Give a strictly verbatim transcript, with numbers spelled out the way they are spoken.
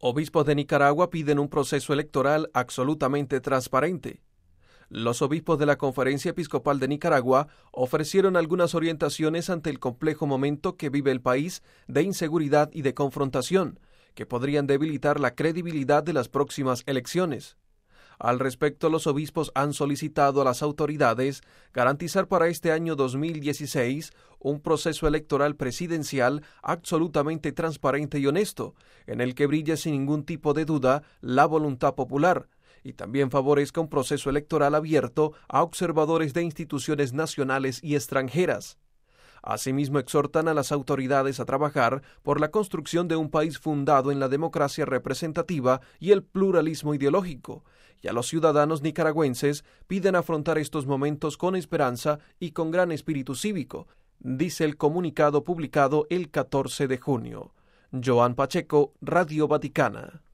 Obispos de Nicaragua piden un proceso electoral absolutamente transparente. Los obispos de la Conferencia Episcopal de Nicaragua ofrecieron algunas orientaciones ante el complejo momento que vive el país de inseguridad y de confrontación, que podrían debilitar la credibilidad de las próximas elecciones. Al respecto, los obispos han solicitado a las autoridades garantizar para este año dos mil dieciséis un proceso electoral presidencial absolutamente transparente y honesto, en el que brille sin ningún tipo de duda la voluntad popular, y también favorezca un proceso electoral abierto a observadores de instituciones nacionales y extranjeras. Asimismo, exhortan a las autoridades a trabajar por la construcción de un país fundado en la democracia representativa y el pluralismo ideológico, y a los ciudadanos nicaragüenses piden afrontar estos momentos con esperanza y con gran espíritu cívico, dice el comunicado publicado el catorce de junio. Joan Pacheco, Radio Vaticana.